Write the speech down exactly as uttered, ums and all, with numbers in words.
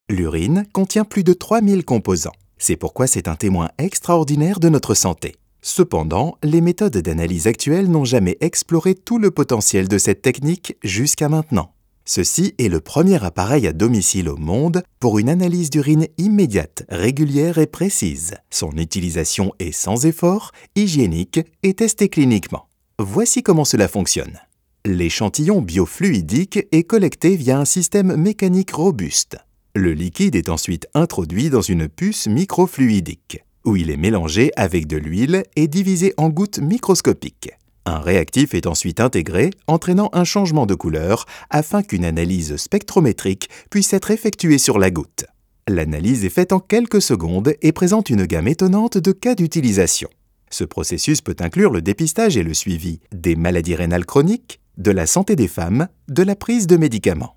L'urine contient plus de trois mille composants. C'est pourquoi c'est un témoin extraordinaire de notre santé. Cependant, les méthodes d'analyse actuelles n'ont jamais exploré tout le potentiel de cette technique jusqu'à maintenant. Ceci est le premier appareil à domicile au monde pour une analyse d'urine immédiate, régulière et précise. Son utilisation est sans effort, hygiénique et testée cliniquement. Voici comment cela fonctionne. L'échantillon biofluidique est collecté via un système mécanique robuste. Le liquide est ensuite introduit dans une puce microfluidique, où il est mélangé avec de l'huile et divisé en gouttes microscopiques. Un réactif est ensuite intégré, entraînant un changement de couleur afin qu'une analyse spectrométrique puisse être effectuée sur la goutte. L'analyse est faite en quelques secondes et présente une gamme étonnante de cas d'utilisation. Ce processus peut inclure le dépistage et le suivi des maladies rénales chroniques, de la santé des femmes, de la prise de médicaments.